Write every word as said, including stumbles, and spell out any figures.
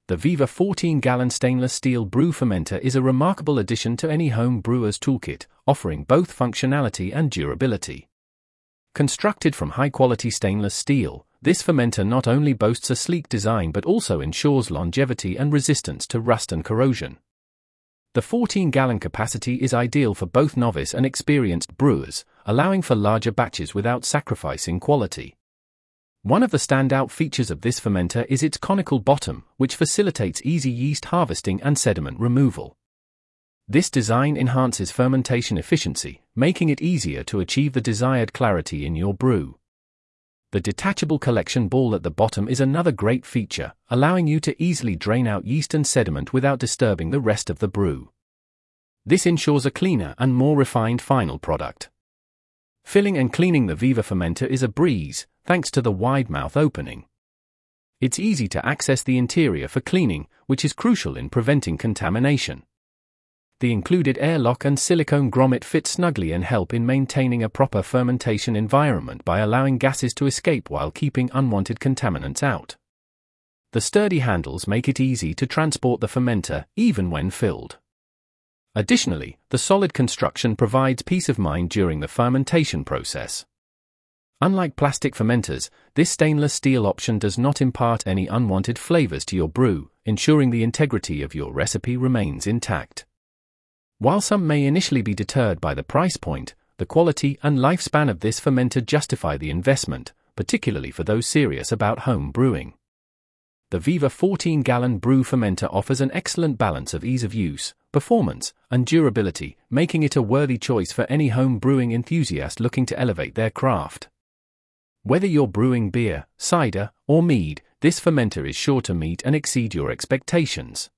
The Viva fourteen gallon stainless steel brew fermenter is a remarkable addition to any home brewer's toolkit, offering both functionality and durability. Constructed from high-quality stainless steel, this fermenter not only boasts a sleek design but also ensures longevity and resistance to rust and corrosion. The fourteen gallon capacity is ideal for both novice and experienced brewers, allowing for larger batches without sacrificing quality. One of the standout features of this fermenter is its conical bottom, which facilitates easy yeast harvesting and sediment removal. This design enhances fermentation efficiency, making it easier to achieve the desired clarity in your brew. The detachable collection ball at the bottom is another great feature, allowing you to easily drain out yeast and sediment without disturbing the rest of the brew. This ensures a cleaner and more refined final product. Filling and cleaning the Viva fermenter is a breeze, thanks to the wide mouth opening. It's easy to access the interior for cleaning, which is crucial in preventing contamination. The included airlock and silicone grommet fit snugly and help in maintaining a proper fermentation environment by allowing gases to escape while keeping unwanted contaminants out. The sturdy handles make it easy to transport the fermenter, even when filled. Additionally, the solid construction provides peace of mind during the fermentation process. Unlike plastic fermenters, this stainless steel option does not impart any unwanted flavors to your brew, ensuring the integrity of your recipe remains intact. While some may initially be deterred by the price point, the quality and lifespan of this fermenter justify the investment, particularly for those serious about home brewing. The Viva fourteen gallon brew fermenter offers an excellent balance of ease of use, performance, and durability, making it a worthy choice for any home brewing enthusiast looking to elevate their craft. Whether you're brewing beer, cider, or mead, this fermenter is sure to meet and exceed your expectations.